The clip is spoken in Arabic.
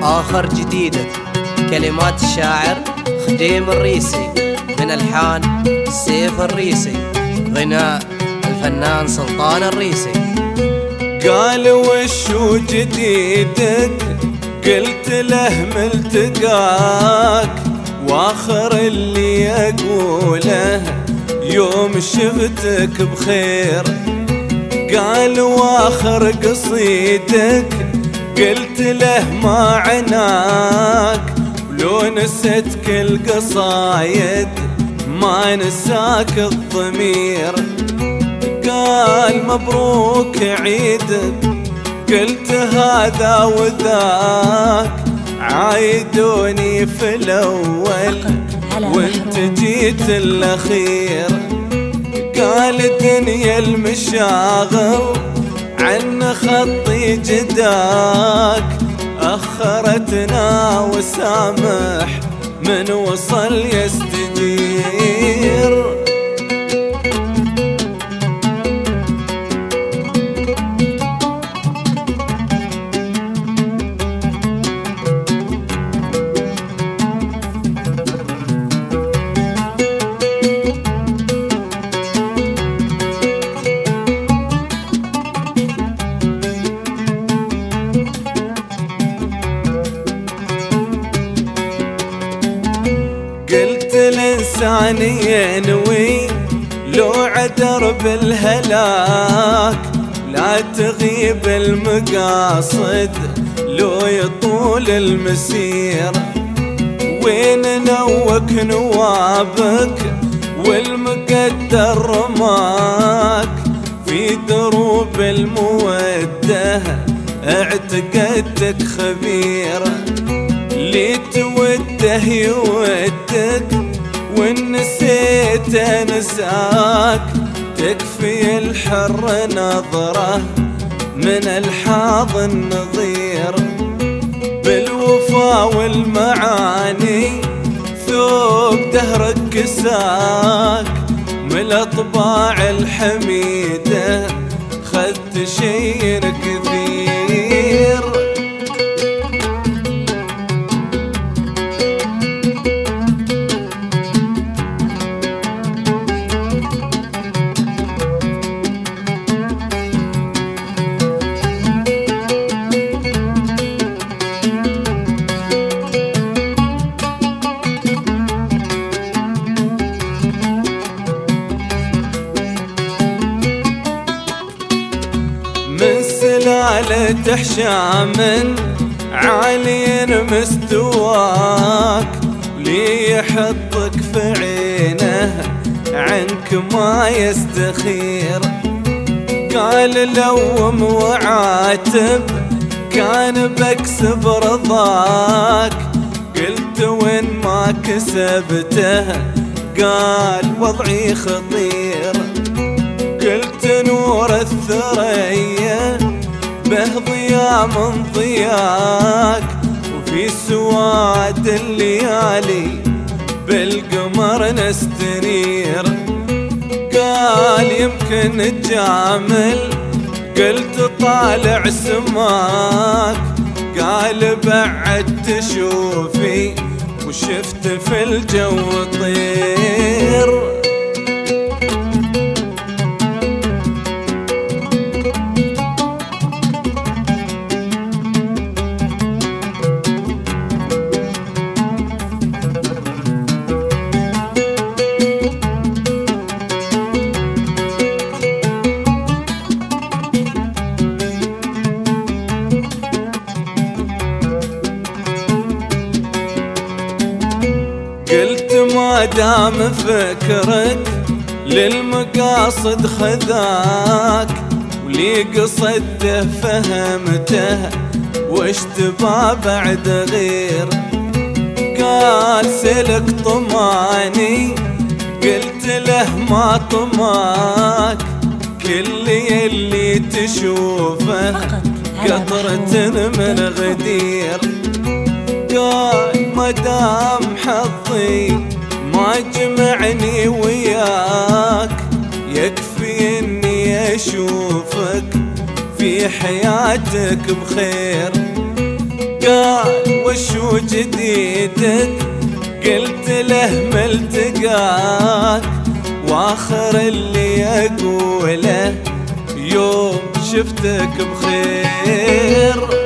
آخر جديدة. كلمات الشاعر خديم الريسي، من ألحان سيف الريسي، غناء الفنان سلطان الريسي. قال وشو جديدك؟ قلت له ملتقاك، واخر اللي اقوله يوم شفتك بخير. قال واخر قصيدك قلت له ما عناك، ولو نسيت كل قصايد ما نساك الضمير. قال مبروك عيدك، قلت هذا وذاك، عايدوني في الأول وانت جيت الأخير. قال دنيا المشاغل عن خطي جداك، أخرتنا وسامح من وصل يستجير. قلت الإنسان ينوي لو عذر بالهلاك، لا تغيب المقاصد لو يطول المسير. وين نوك نوابك والمقدر رماك، في دروب المودة اعتقدتك خبير. اللي توده يودك وان نسيت نساك، تكفي الحر نظره من الحاضن نظير. بالوفا والمعاني ثوب دهرك كساك، من الاطباع الحميده خذت شيء كثير. من سلالة حشام عالي مستواك، ولي يحطك في عينه عنك ما يستخير. قال لوم وعاتب كان بكسب رضاك، قلت وين ما كسبته قال وضعي خطير. قلت نور الثريا به ضياء من ضياك، وفي سواد الليالي بالقمر نستنير. قال يمكن الجامل، قلت طالع سماك. قال بعد تشوفي وشفت في الجو طير. قلت ما دام فكرك للمقاصد خذاك، ولي قصده فهمته واشتبى بعد غير. قال سلك طماني، قلت له ما طماك، كل يلي تشوفه قطرة من غدير. قال مدام حظي ما جمعني وياك، يكفي اني اشوفك في حياتك بخير. قال وشو جديدك؟ قلت له ملتقاك، واخر اللي اقوله يوم شفتك بخير.